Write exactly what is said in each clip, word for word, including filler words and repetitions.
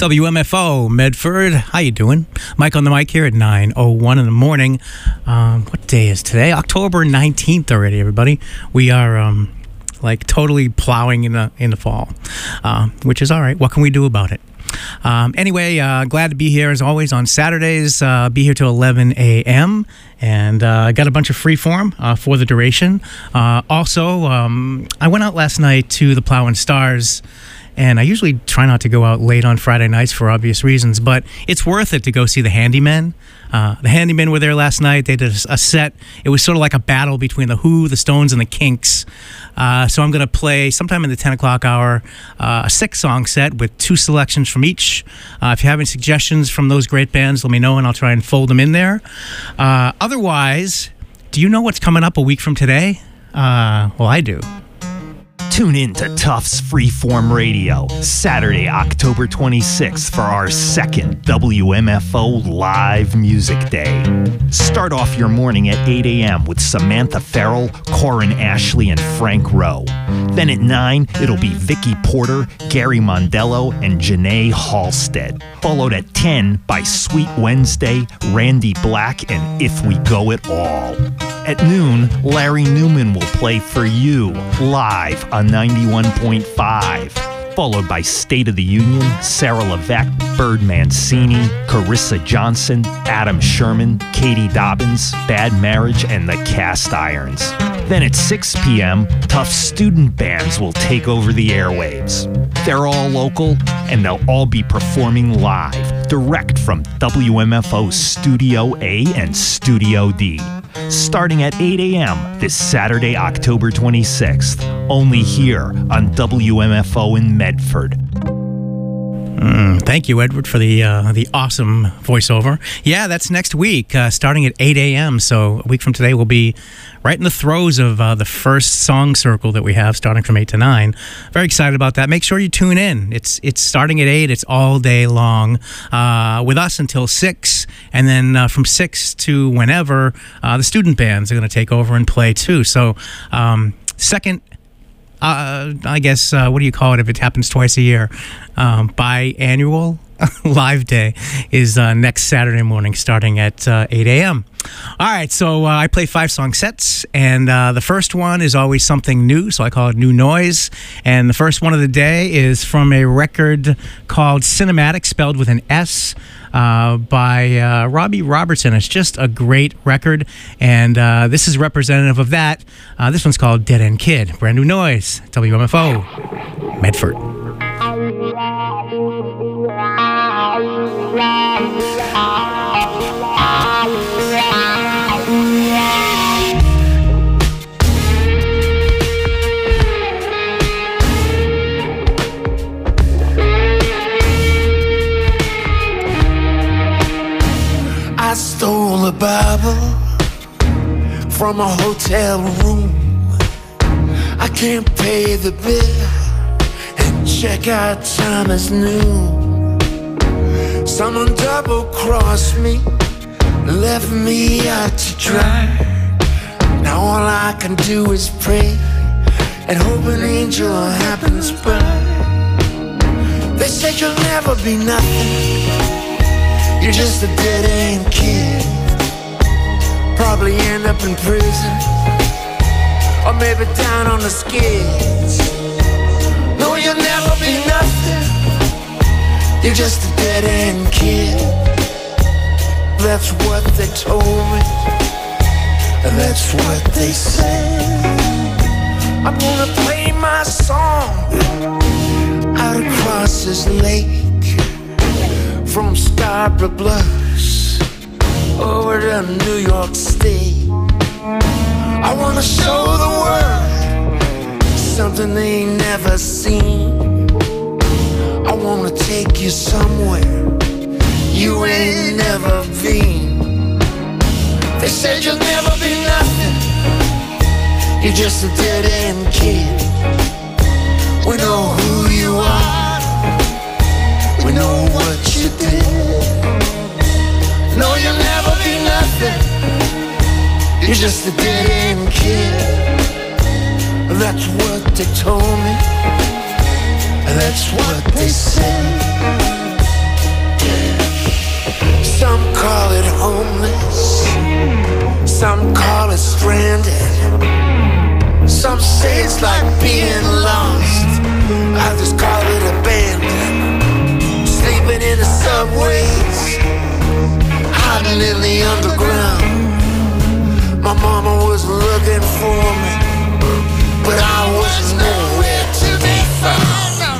W M F O, Medford. How you doing? Mike on the mic here at nine oh one in the morning. Um, what day is today? October nineteenth already, everybody. We are um, like totally plowing in the in the fall, uh, which is all right. What can we do about it? Um, anyway, uh, glad to be here as always on Saturdays. Uh, be here till eleven a.m. And I uh, got a bunch of freeform uh, for the duration. Uh, also, um, I went out last night to the Plow and Stars. And I usually try not to go out late on Friday nights for obvious reasons, but it's worth it to go see the Handymen. Uh, the Handymen were there last night. They did a set. It was sort of like a battle between the Who, the Stones, and the Kinks. Uh, so I'm going to play sometime in the ten o'clock hour uh, a six-song set with two selections from each. Uh, if you have any suggestions from those great bands, let me know, and I'll try and fold them in there. Uh, otherwise, do you know what's coming up a week from today? Uh, well, I do. Tune in to Tufts Freeform Radio, Saturday, October twenty-sixth for our second W M F O Live Music Day. Start off your morning at eight a.m. with Samantha Farrell, Corin Ashley, and Frank Rowe. Then at nine, it'll be Vicky Porter, Gary Mondello, and Janae Halstead. Followed at ten by Sweet Wednesday, Randy Black, and If We Go At All. At noon, Larry Newman will play for you live on ninety-one point five. Followed by State of the Union, Sarah Levesque, Bird Mancini, Carissa Johnson, Adam Sherman, Katie Dobbins, Bad Marriage, and the Cast Irons. Then at six p.m., tough student bands will take over the airwaves. They're all local, and they'll all be performing live, direct from W M F O's Studio A and Studio D. Starting at eight a.m. this Saturday, October twenty-sixth, only here on W M F O in Medford. Mm, thank you, Edward, for the uh, the awesome voiceover. Yeah, that's next week, uh, starting at eight a.m. So a week from today, we'll be right in the throes of uh, the first song circle that we have, starting from eight to nine. Very excited about that. Make sure you tune in. It's it's starting at eight. It's all day long uh, with us until six. And then uh, from six to whenever, uh, the student bands are going to take over and play too. So um, second... Uh, I guess, uh, what do you call it if it happens twice a year? Um, biannual live day is uh, next Saturday morning starting at uh, eight a.m. All right, so uh, I play five-song sets, and uh, the first one is always something new, so I call it New Noise. And the first one of the day is from a record called Cinematic, spelled with an S, uh, by uh, Robbie Robertson. It's just a great record, and uh, this is representative of that. Uh, this one's called Dead End Kid. Brand new noise, W M F O, Medford. I stole a Bible from a hotel room. I can't pay the bill and check out time is noon. Someone double-crossed me, left me out to dry. Now all I can do is pray and hope an angel happens by. They said you'll never be nothing, you're just a dead-end kid. Probably end up in prison, or maybe down on the skids. No, you'll never be nothing, you're just a dead-end kid. That's what they told me, and that's what they said. I'm gonna play my song out across this lake, from Scarborough Bluffs over to New York State. I wanna show the world something they ain't never seen. I wanna take you somewhere you ain't never been. They said you'll never be nothing, you're just a dead-end kid. We know who you are, we know what you did. No, you'll never be nothing, you're just a dead-end kid. That's what they told me, that's what they said. Some call it stranded. Some say it's like being lost. Others call it abandoned. Sleeping in the subways, hiding in the underground. My mama was looking for me, but I was nowhere to be found.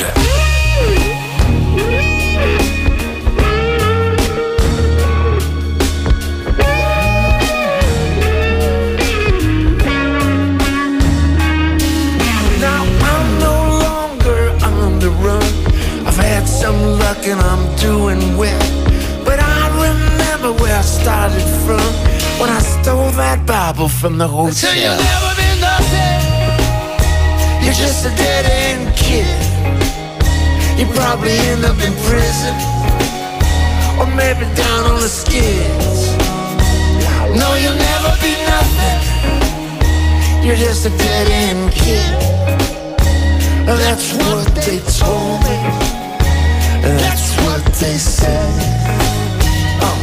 Now I'm no longer on the run. I've had some luck and I'm doing well, but I remember where I started from when I stole that Bible from the hotel. So you'll never be nothing. You're just a dead-end kid. You probably end up in prison, or maybe down on the skids. No, you'll never be nothing. You're just a dead-end kid. That's what they told me. That's what they said. Oh.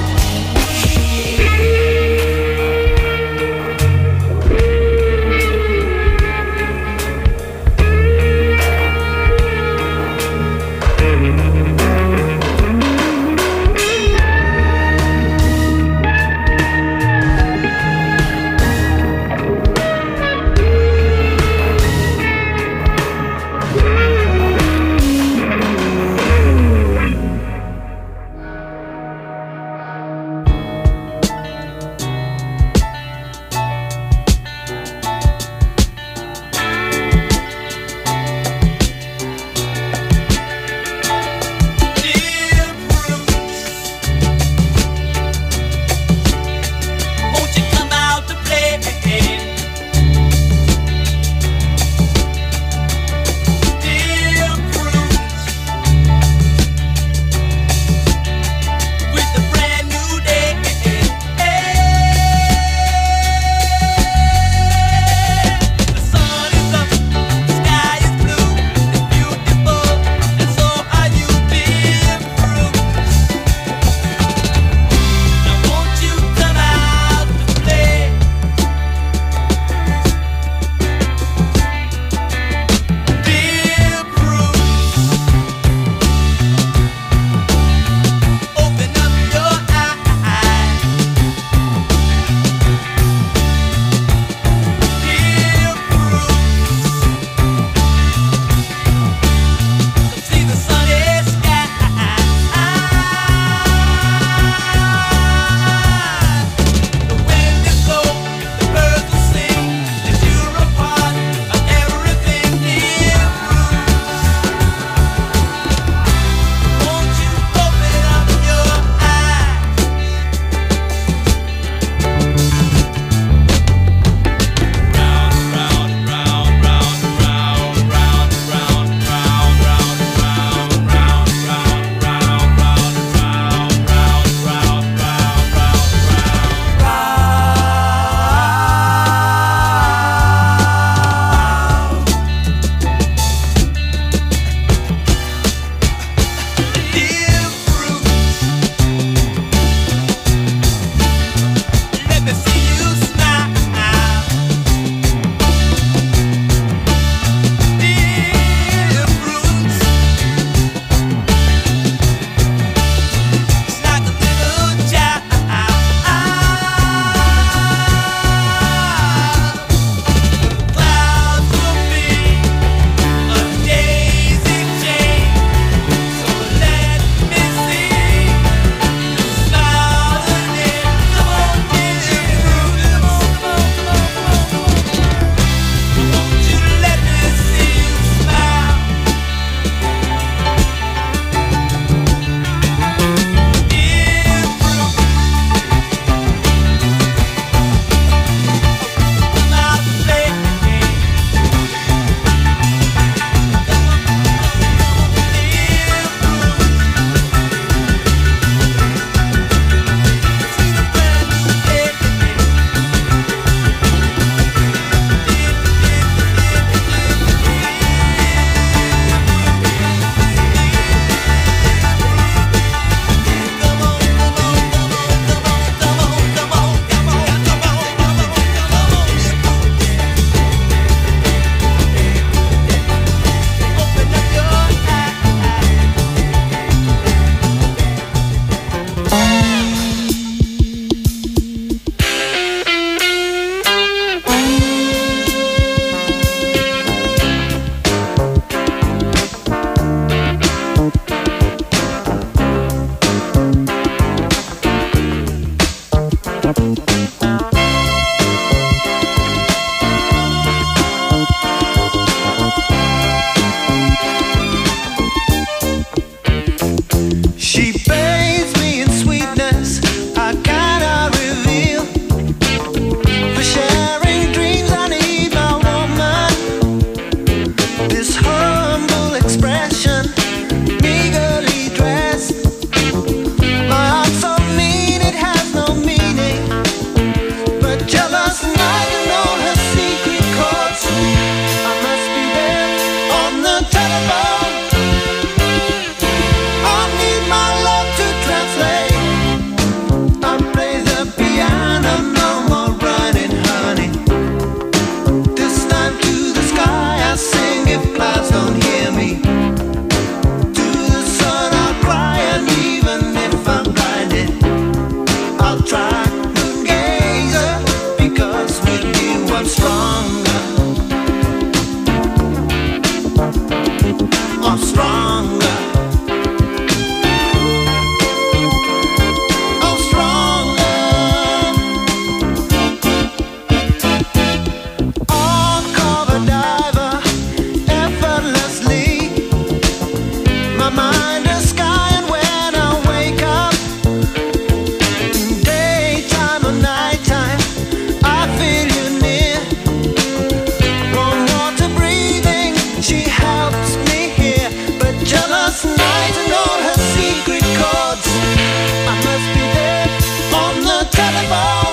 jealous night and all her secret chords. I must be there on the telephone.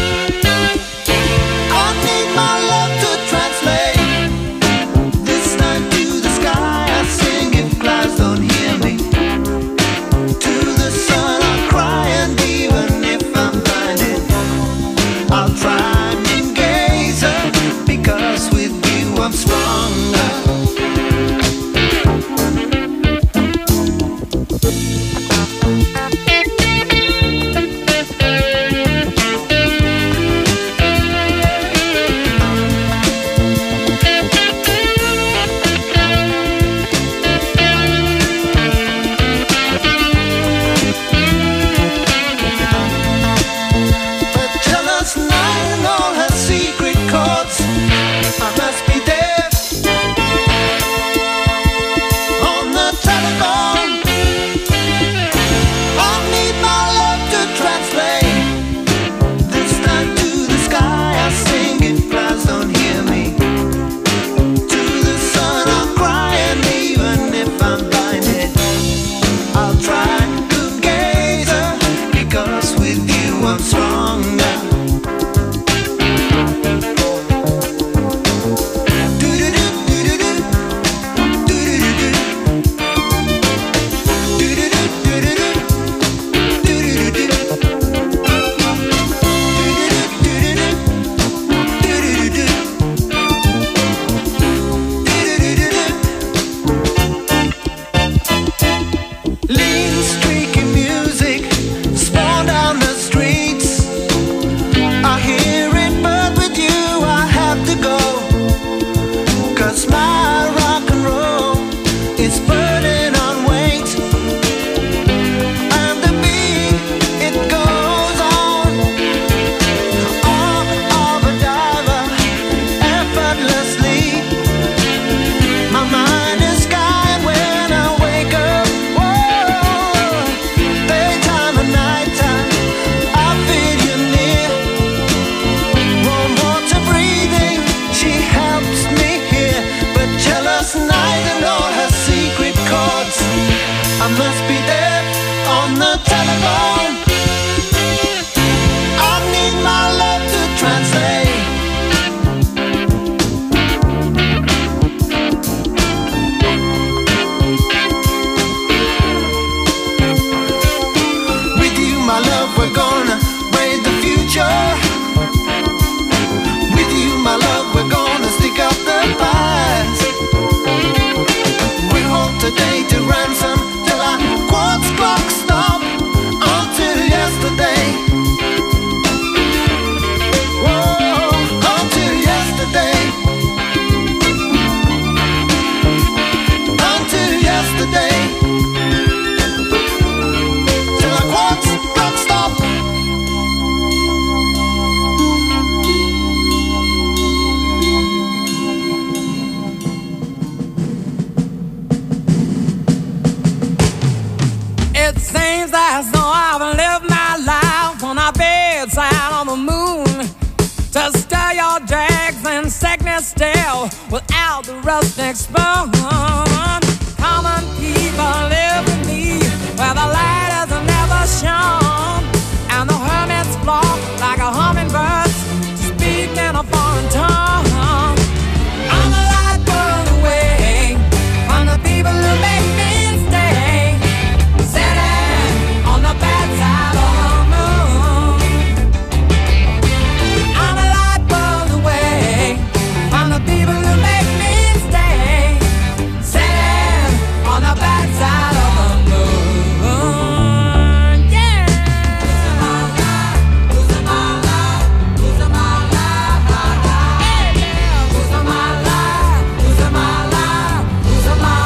I need my love to translate this night to the sky. I sing if clouds don't hear me. To the sun I cry, and even if I'm blinded, I'll try and gaze her, because with you I'm stronger. Still, without the rustic spoon, common people live with me where the light has never shone, and the hermits flock like a hummingbird, speak in a foreign tongue. I'm a light world away from the people who make me stay, sitting on the bad side of the moon. I'm a light world away from the people who make me stay, sitting on the bad side of the moon. Yeah. Losing my life, losing my life, losing my life, losing my life, losing my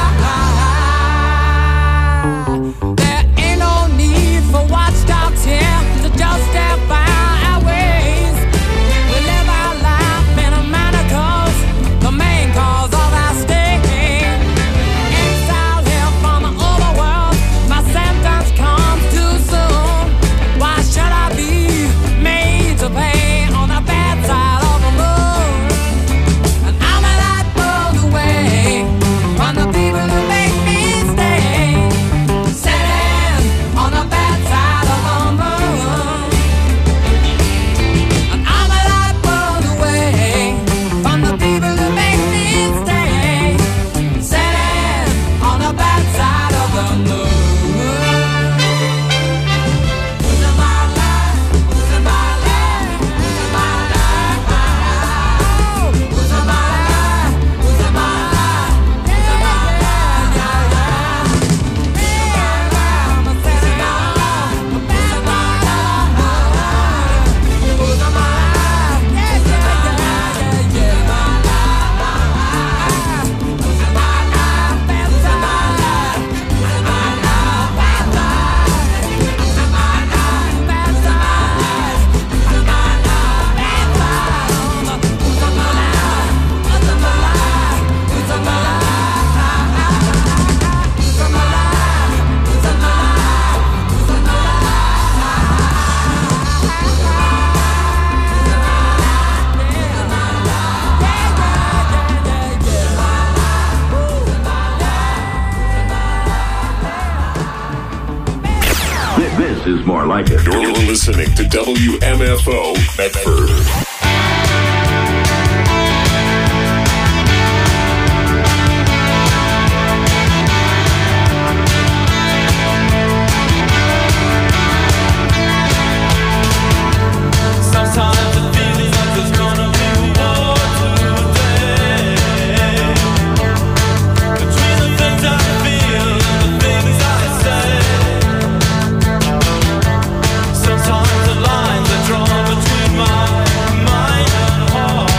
life. There ain't no need for watchdogs here to justify our ways. We live our life in a manner cause the main cause of our stay. Exile here from the overworld, my sentence comes too soon. Why should I be made to pay on the bad side of the moon? And I'm a light world away from the people who make me stay. is more like it. You're listening to W M F O Medford. Sometimes the lines are drawn between my mind and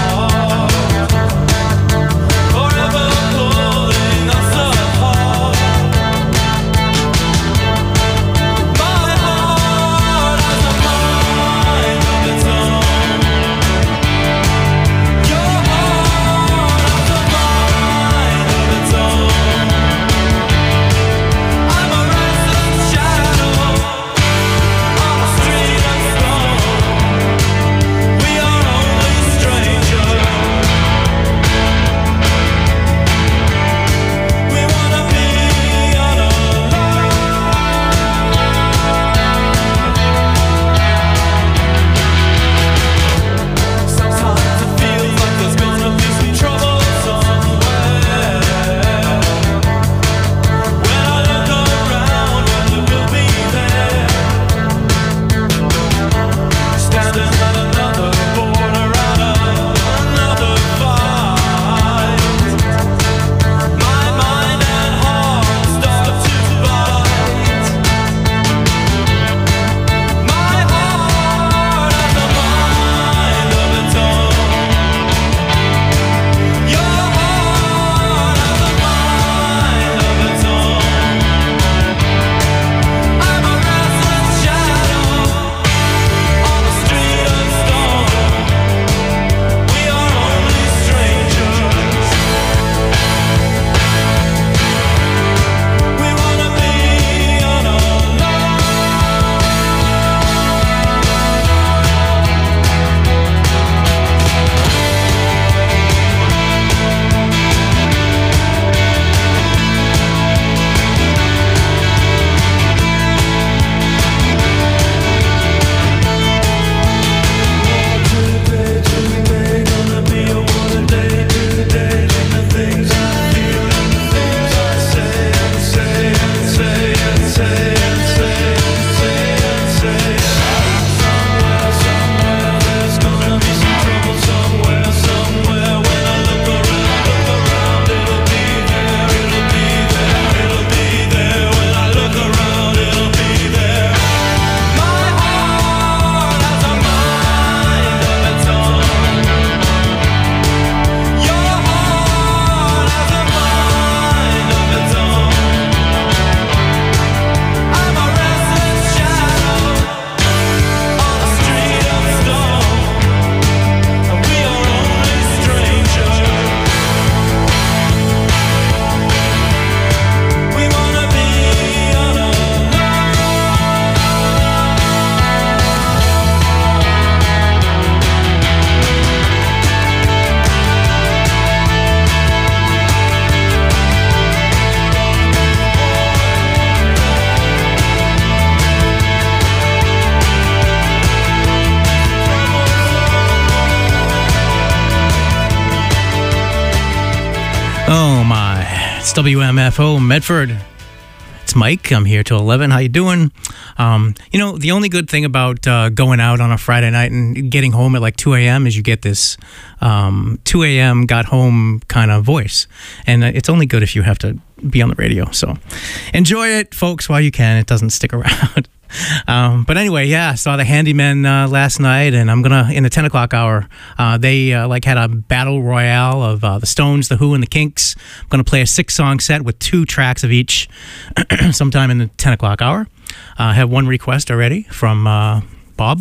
Oh my, it's W M F O Medford. It's Mike. I'm here till eleven. How you doing? Um, you know, the only good thing about uh, going out on a Friday night and getting home at like two a.m. is you get this um, two a.m. got home kind of voice. And it's only good if you have to be on the radio. So enjoy it, folks, while you can. It doesn't stick around. Um, but anyway, yeah, I saw the Handymen uh, last night, and I'm gonna in the ten o'clock hour. Uh, they uh, like had a battle royale of uh, the Stones, the Who, and the Kinks. I'm gonna play a six-song set with two tracks of each, sometime in the ten o'clock hour. Uh, I have one request already from uh, Bob.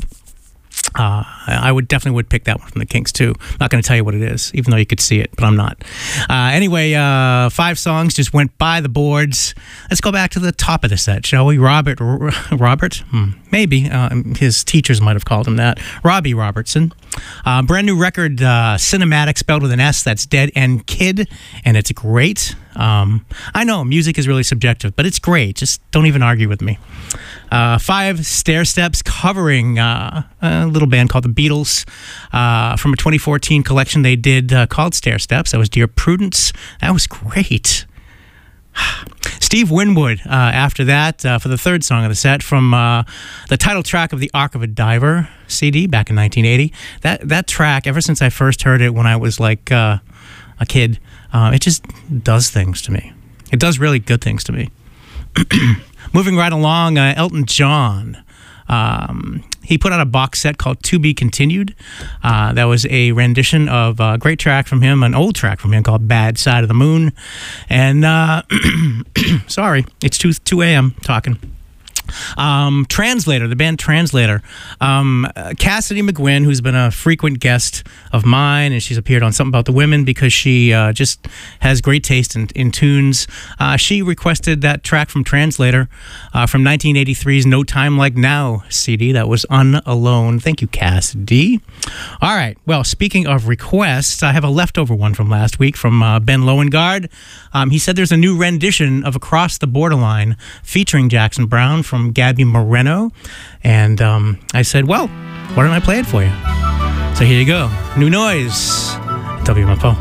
Uh, I would definitely would pick that one from the Kinks too. I'm not going to tell you what it is, even though you could see it, but I'm not. Uh, anyway, uh, five songs just went by the boards. Let's go back to the top of the set, shall we? Robert, R- Robert, hmm, maybe uh, his teachers might have called him that. Robbie Robertson Uh, brand new record, uh, Cinematic, spelled with an S, that's Dead End Kid, and it's great. Um, I know, music is really subjective, but it's great. Just don't even argue with me. Uh, five, Stair Steps, covering uh, a little band called the Beatles uh, from a twenty fourteen collection they did uh, called Stair Steps. That was Dear Prudence. That was great. Steve Winwood, uh, after that, uh, for the third song of the set, from uh, the title track of the Arc of a Diver C D back in nineteen eighty. That that track, ever since I first heard it when I was like uh, a kid, uh, it just does things to me. It does really good things to me. Moving right along, uh, Elton John. Um, he put out a box set called To Be Continued. Uh, that was a rendition of a great track from him, an old track from him called Bad Side of the Moon. And, uh, sorry, it's two a.m. talking. Um, Translator, the band Translator. Um, Cassidy McGuinn, who's been a frequent guest of mine, and she's appeared on Something About the Women because she uh, just has great taste in, in tunes. Uh, she requested that track from Translator uh, from nineteen eighty-three's No Time Like Now C D. That was Unalone. Thank you, Cassidy. All right. Well, speaking of requests, I have a leftover one from last week from uh, Ben Lowengard. Um, he said there's a new rendition of Across the Borderline featuring Jackson Browne from From Gabby Moreno, and um, I said, well, why don't I play it for you? So here you go. New Noise, W M F O.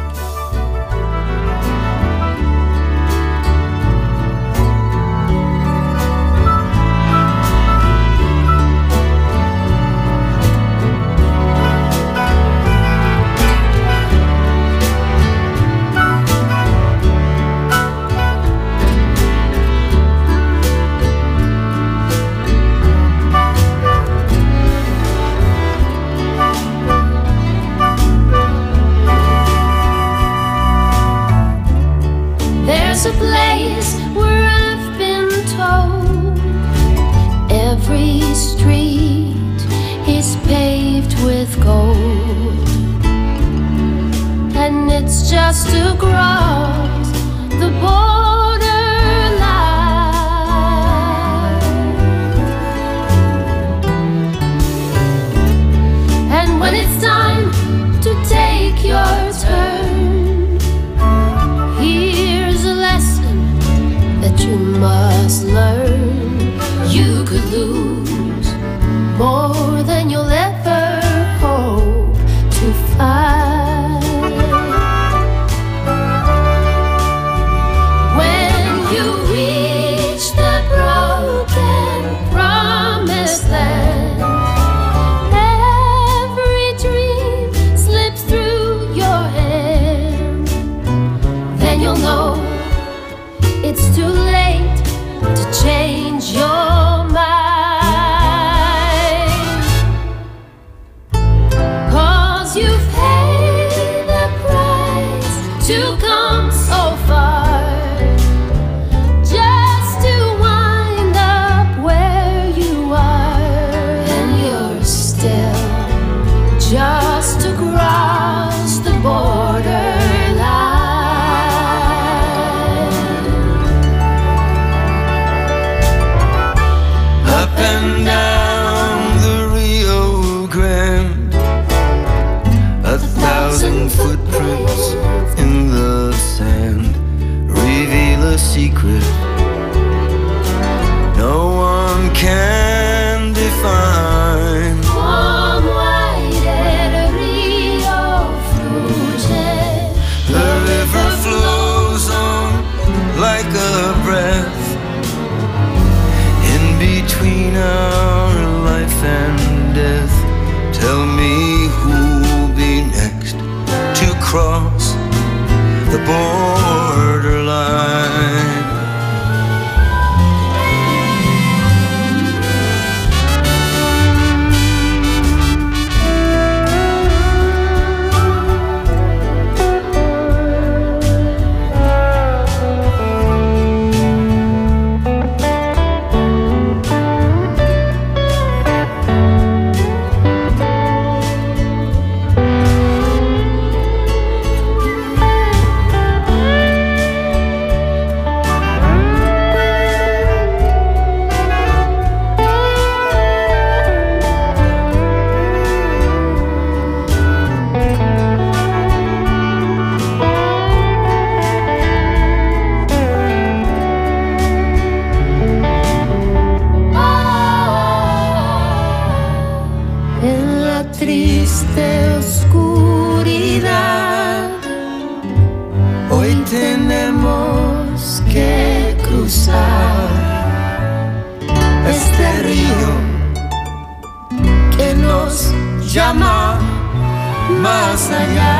A place where I've been told every street is paved with gold, and it's just across the borderline. And when it's time to take your turn, you must learn. You could lose more than you'll ever hope to find. When you reach the broken promised land, every dream slips through your hand, then you'll know it's too late to change your mind, 'cause you've paid the price to come so far, just to wind up where you are, and you're still just across the border. And down the Rio Grande, a thousand footprints in the sand reveal a secret no one can define. Warm white at Rio Frutte, the river flows on like a breath between our life and death. Tell me who'll be next to cross the borderline. más allá.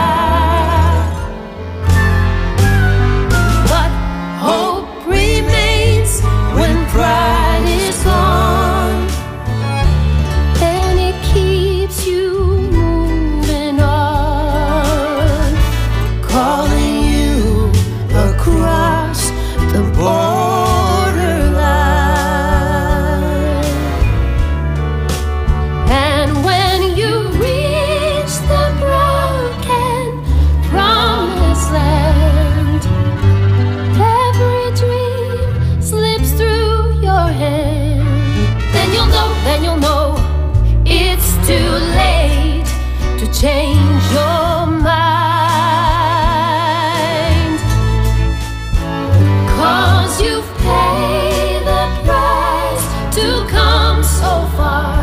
But hope remains when pride is gone, and it keeps you moving on, calling you across the borderline. And when you reach the broken promised land, every dream slips through your hand. Then you'll know, then you'll know it's too late to change your mind. 'Cause you've paid the price to come so far,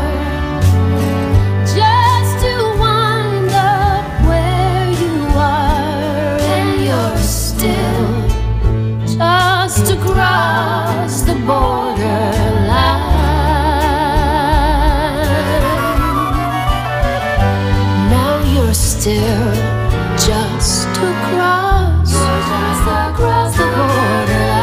just to wind up where you are, and you're still just across the borderline. Now you're still just across, just across the borderline.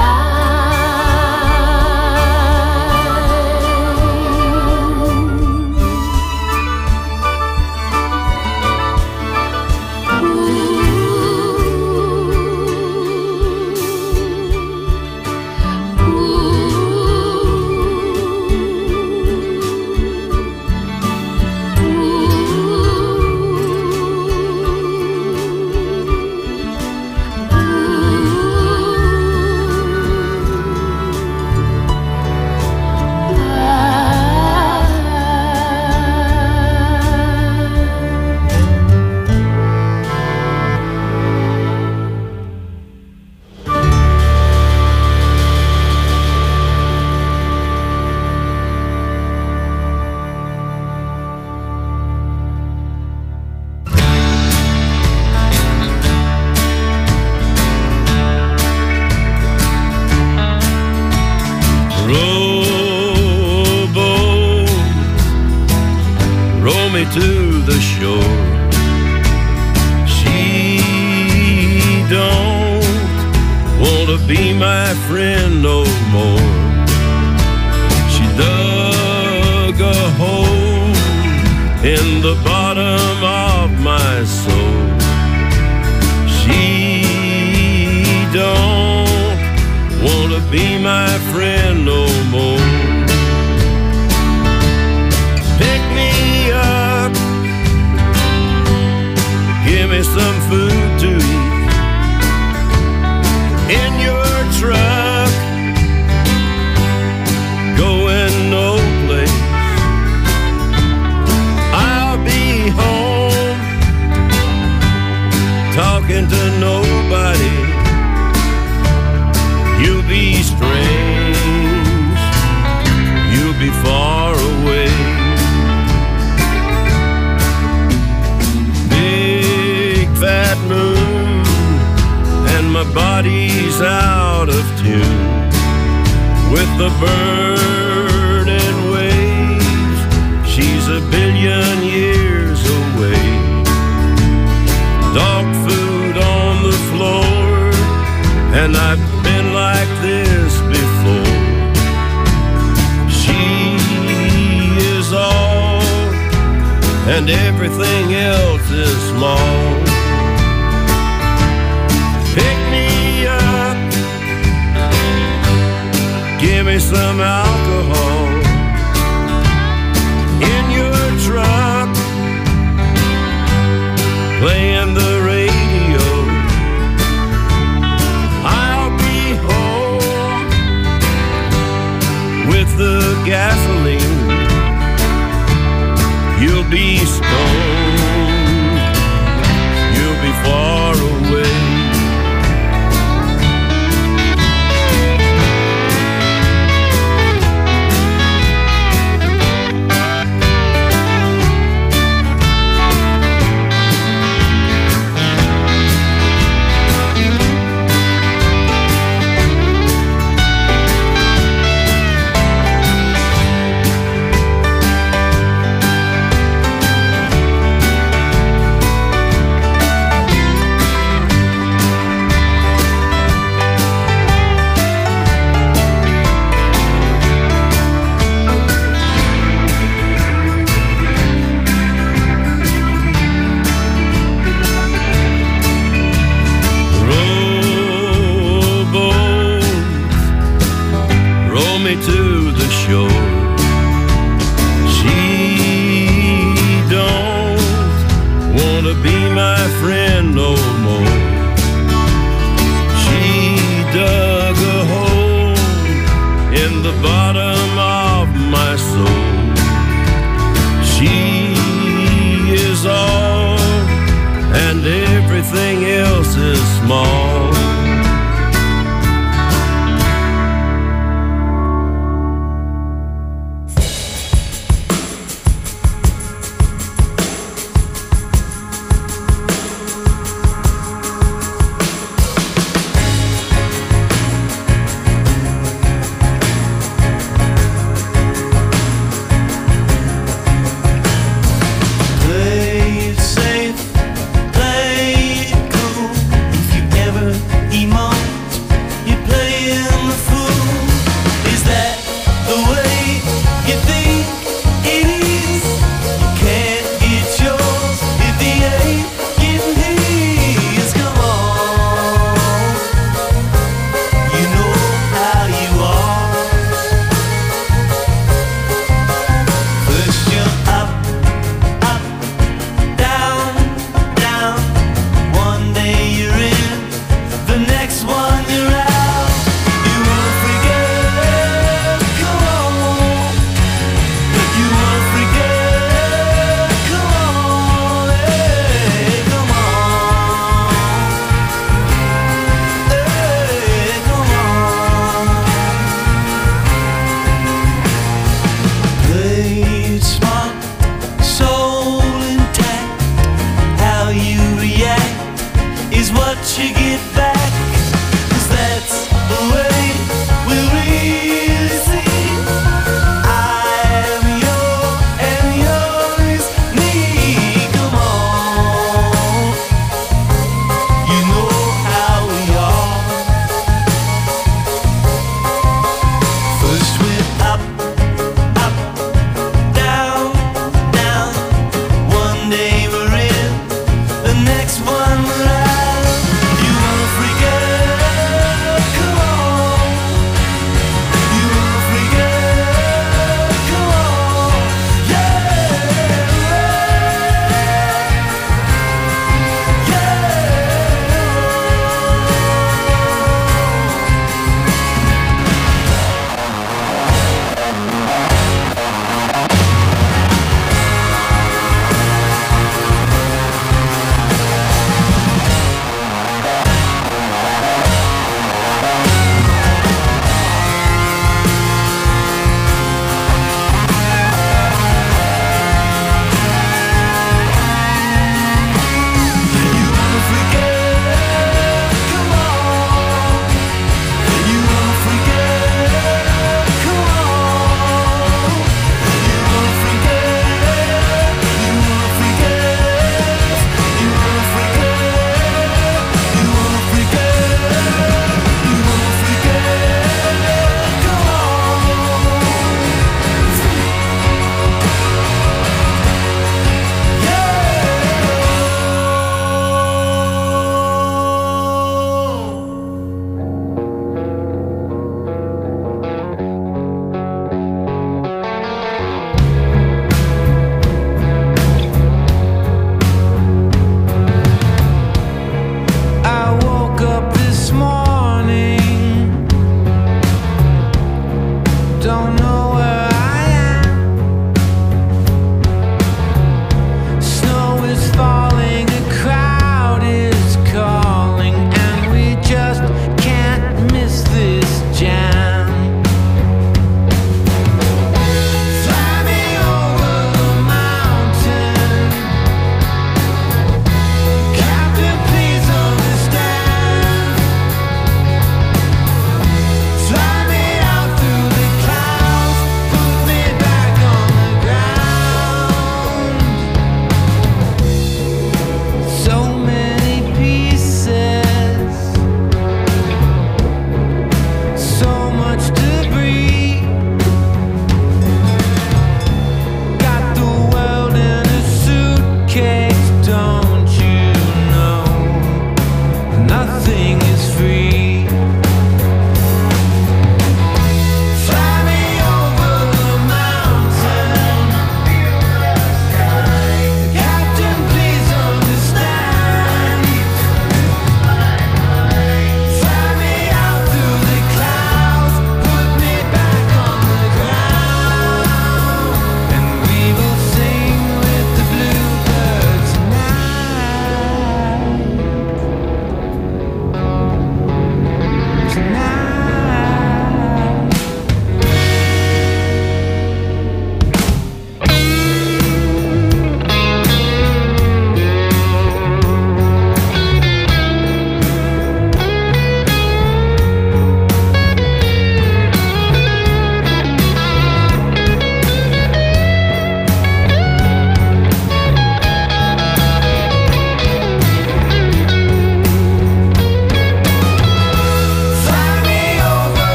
Rowboat, row me to the shore. She don't want to be my friend no more. She dug a hole in the bottom of my soul. She don't want to be my friend no more. Pick me up, give me some food to eat. In your truck, going no place. I'll be home, talking to nobody. You'll be strange, you'll be far away. Big fat moon, and my body's out of tune with the burning waves. She's a billion years away. Dog food on the floor, and I've been like this before. She is all, and everything else is small. Pick me up, give me some alcohol. In your truck, playing the radio. I'll be home with the gasoline. You'll be stoned, you'll be far away. me to the shore. She don't want to be my friend no more. She dug a hole in the bottom of my soul. She is all and everything else is small.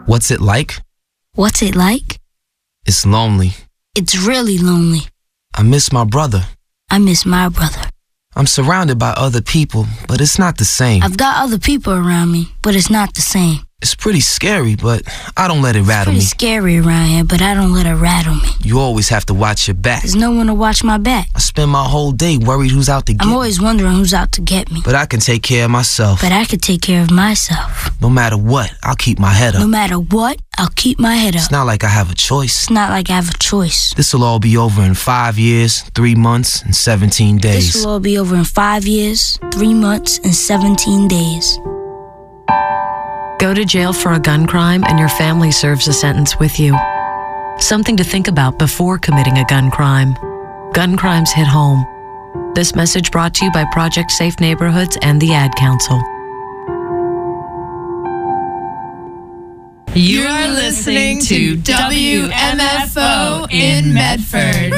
What's it like? What's it like? It's lonely. It's really lonely. I miss my brother. I miss my brother. I'm surrounded by other people, but it's not the same. I've got other people around me, but it's not the same. It's pretty scary, but I don't let it rattle It's me. pretty scary around here, but I don't let it rattle me. You always have to watch your back. There's no one to watch my back. I spend my whole day worried who's out to get I'm me. always wondering who's out to get me. But I can take care of myself. But I could take care of myself. No matter what, I'll keep my head up. No matter what, I'll keep my head up. It's not like I have a choice. It's not like I have a choice. This'll all be over in five years, three months, and seventeen days. This will all be over in five years, three months, and seventeen days. Go to jail for a gun crime and your family serves a sentence with you. Something to think about before committing a gun crime. Gun crimes hit home. This message brought to you by Project Safe Neighborhoods and the Ad Council. You are listening to W M F O in Medford.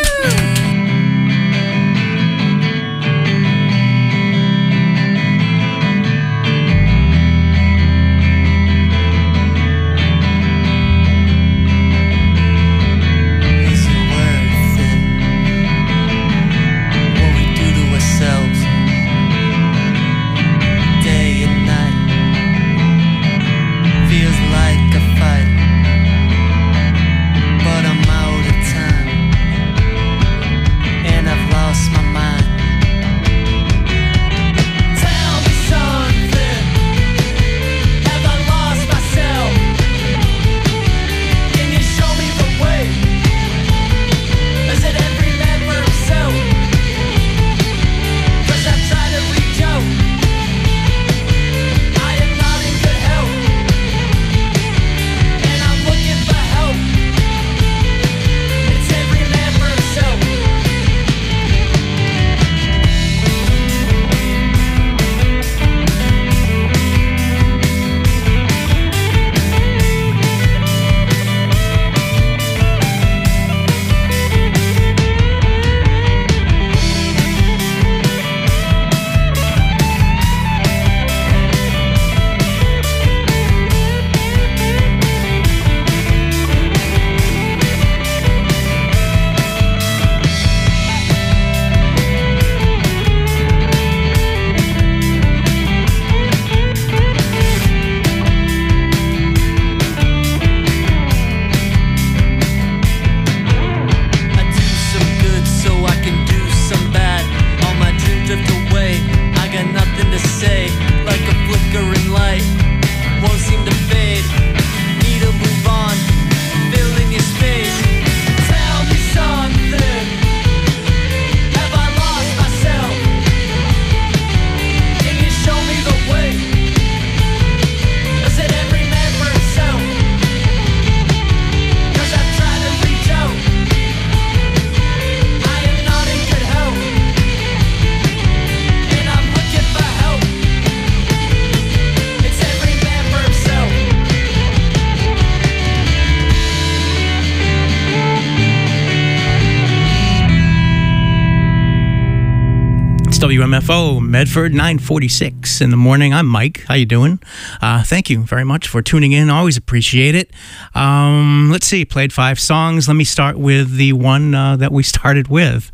W M F O Medford, nine forty-six in the morning. I'm Mike. How you doing? Uh, thank you very much for tuning in. Always appreciate it. Um, let's see. Played five songs. Let me start with the one uh, that we started with.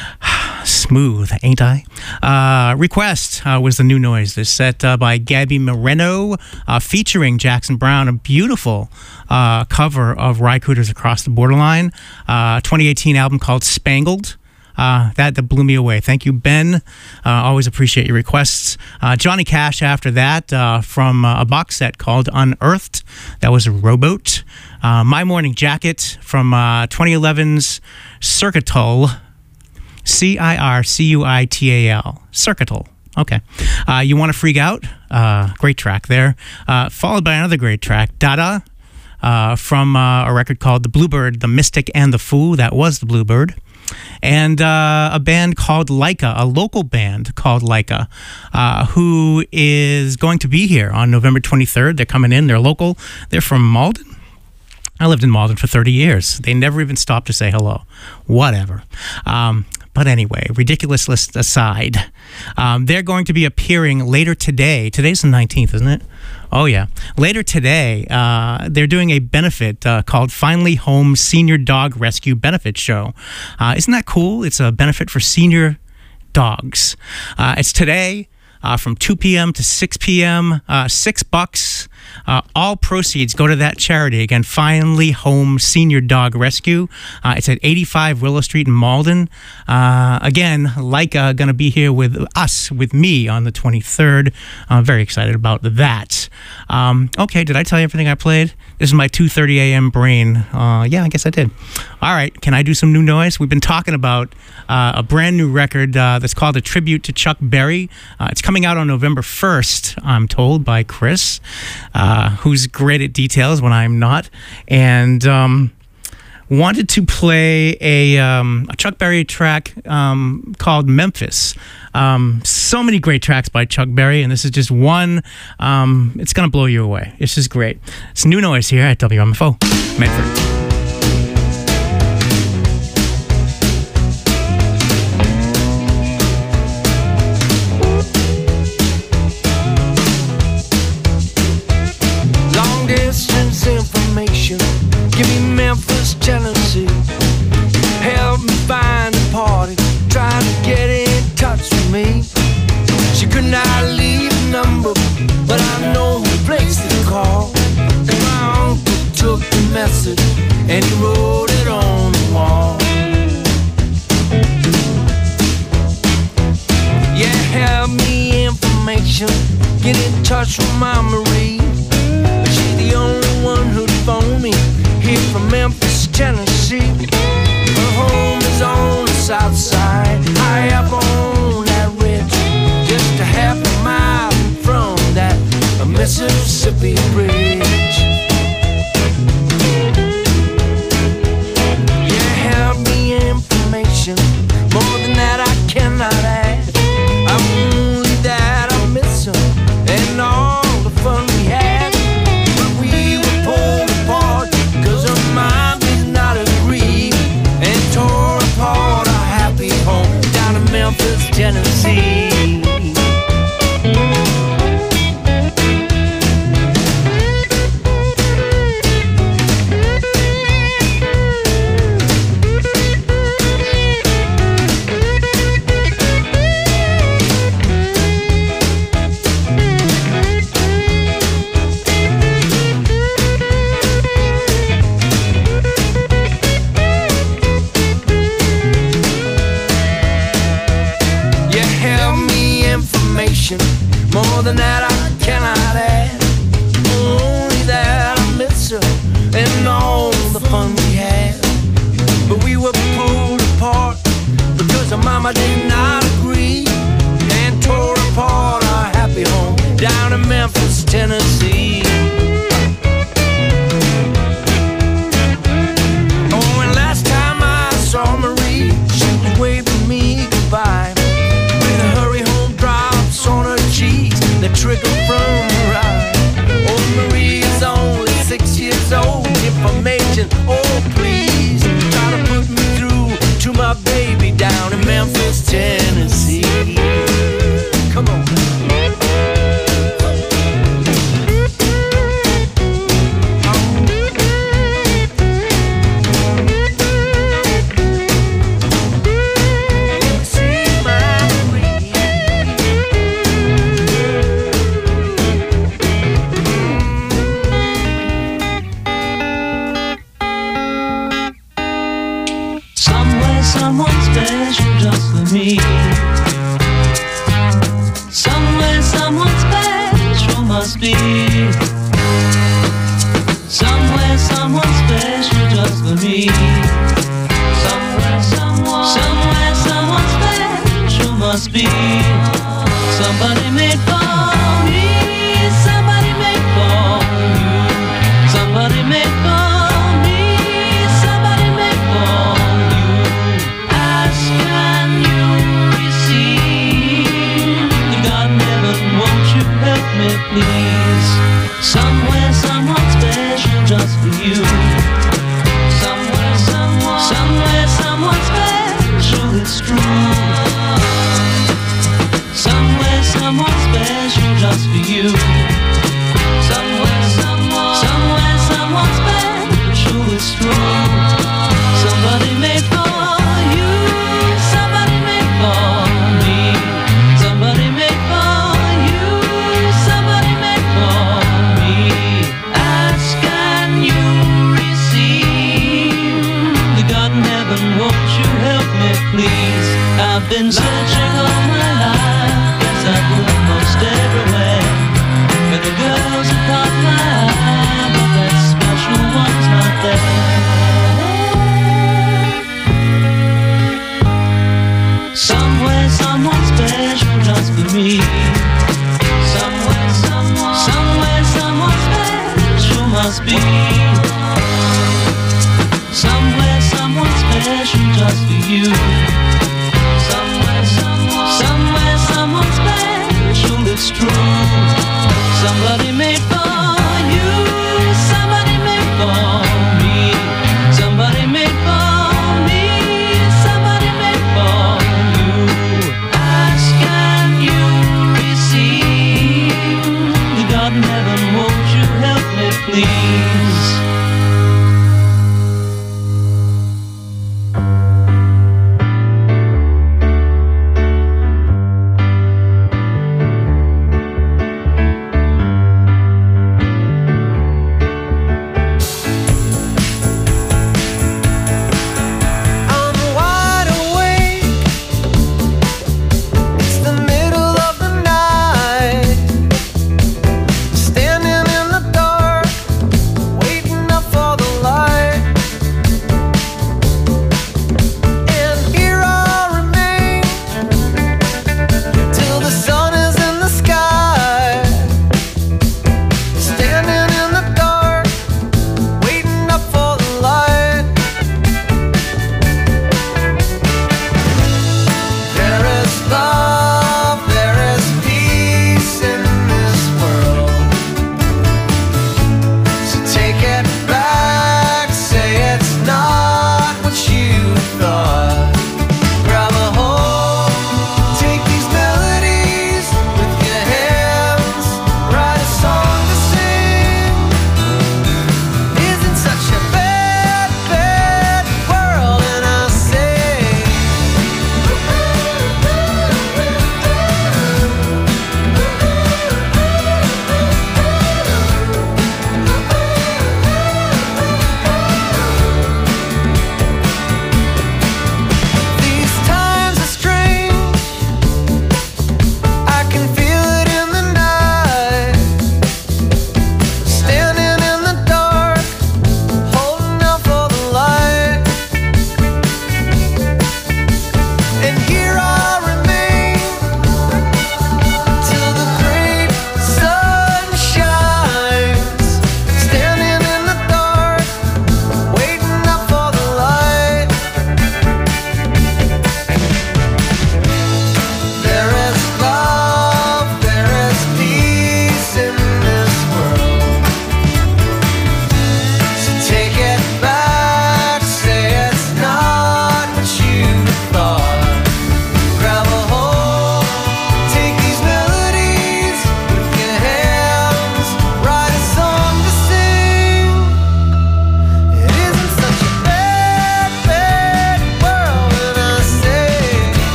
Smooth, ain't I? Uh, Request uh, was the new noise. This set uh, by Gabby Moreno, uh, featuring Jackson Brown. A beautiful uh, cover of Rycooters Across the Borderline. Uh, twenty eighteen album called Spangled. Uh, that, that blew me away. Thank you, Ben. Uh, always appreciate your requests. Uh, Johnny Cash after that uh, from uh, a box set called Unearthed. That was a Rowboat. Uh, My Morning Jacket from uh, twenty eleven's Circuital. C I R C U I T A L. Circuital. Okay. Uh, You Want to Freak Out? Uh, great track there. Uh, followed by another great track, Dada, uh, from uh, a record called The Bluebird, The Mystic and the Fool. That was The Bluebird. And uh, a band called Laika, a local band called Laika, uh, who is going to be here on November twenty-third. They're coming in. They're local. They're from Malden. I lived in Malden for thirty years. They never even stopped to say hello. Whatever. Um, but anyway, ridiculous list aside, um, they're going to be appearing later today. Today's the nineteenth, isn't it? Oh, yeah. Later today, uh, they're doing a benefit uh, called Finally Home Senior Dog Rescue Benefit Show. Uh, isn't that cool? It's a benefit for senior dogs. Uh, it's today. Uh, from two p.m. to six p.m., uh, six bucks. Uh, all proceeds go to that charity. Again, Finally Home Senior Dog Rescue. Uh, it's at eighty-five Willow Street in Malden. Uh, again, Leica going to be here with us, with me, on the twenty-third. I'm very excited about that. Um, okay, did I tell you everything I played? This is my two thirty a.m. brain. Uh, yeah, I guess I did. All right, can I do some new noise? We've been talking about uh, a brand new record uh, that's called A Tribute to Chuck Berry. Uh, it's coming out on November first, I'm told, by Chris, uh, who's great at details when I'm not. And um, wanted to play a, um, a Chuck Berry track um, called Memphis. Um, so many great tracks by Chuck Berry, and this is just one. Um, it's going to blow you away. It's just great. It's new noise here at W M F O Medford. Information, give me Memphis, Tennessee. Help me find a party, trying to get in touch with me. She could not leave a number, but I know who place to call. And my uncle took the message and he wrote it on the wall. Yeah, help me information, get in touch with my Marie. She's the only one who'd phone me here from Memphis, Tennessee. Her home is on the south side, high up on that ridge, just a half a mile from that Mississippi bridge. Yeah, help me information, more than that I cannot add. I'm only that I miss her and all the fun we had. Memphis, Tennessee. More than that I cannot add. Only that I miss her and all the fun we had. But we were pulled apart because her mama did not agree, and tore apart our happy home down in Memphis, Tennessee. Oh, and last time I saw Marie, she was waving me goodbye. The trickle from her eye. Oh, Marie is only six years old. Information, oh please, try to put me through to my baby down in Memphis, Tennessee. Come on. Someone special just for me. Somewhere someone special must be. Somewhere someone special just for me. Somewhere someone, somewhere someone special must be. Somebody made for me. Somebody made for you. Somebody made for me, please. Somewhere, someone special just for you.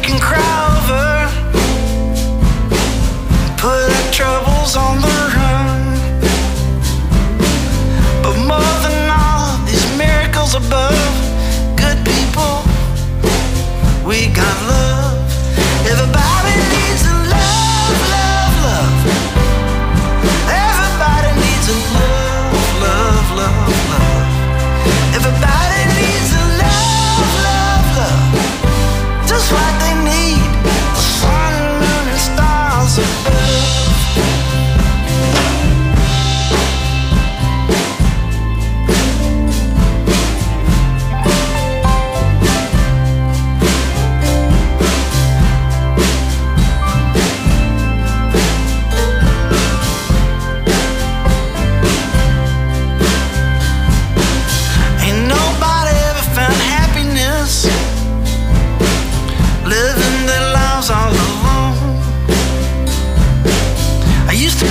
can cry.